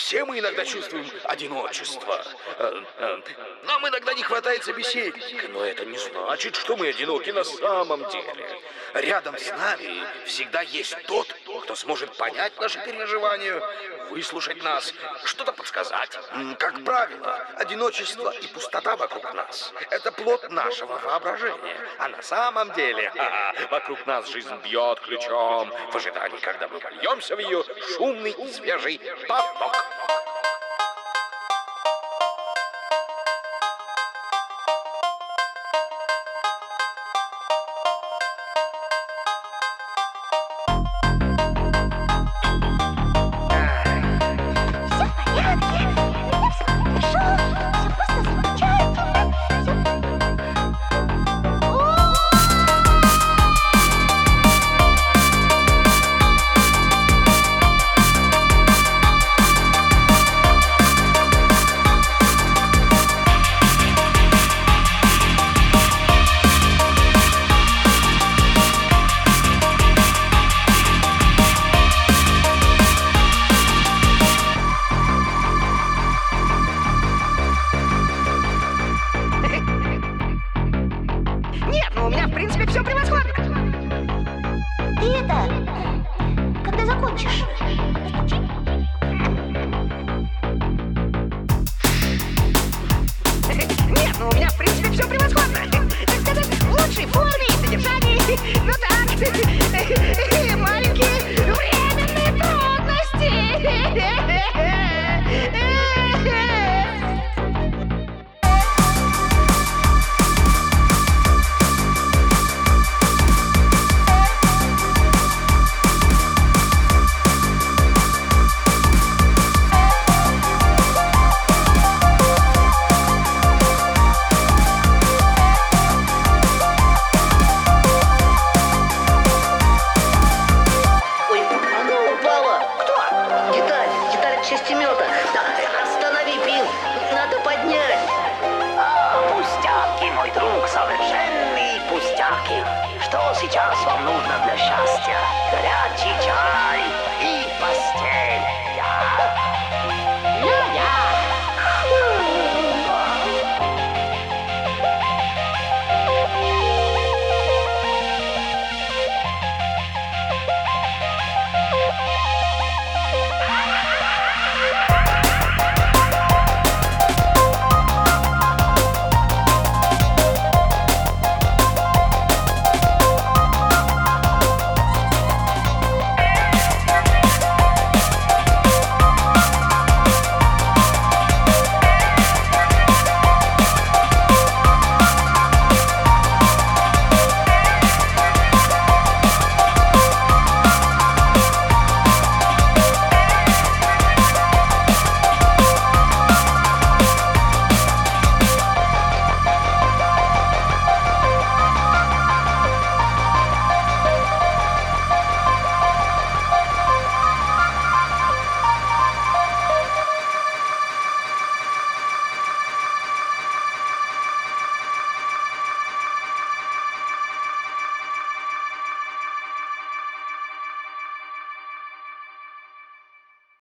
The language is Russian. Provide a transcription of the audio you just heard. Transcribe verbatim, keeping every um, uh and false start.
Все мы иногда чувствуем одиночество. Нам иногда не хватает собеседника, но это не значит, что мы одиноки на самом деле. Рядом с нами всегда есть тот, кто сможет понять наши переживания, выслушать нас, что-то подсказать. Как правило, одиночество и пустота вокруг нас — это плод нашего воображения. А на самом деле, ха -ха, вокруг нас жизнь бьет ключом в ожидании, когда мы вольемся в ее шумный и свежий поток. Совершенные пустяки. Что сейчас вам нужно для счастья? Горячий чай и постель.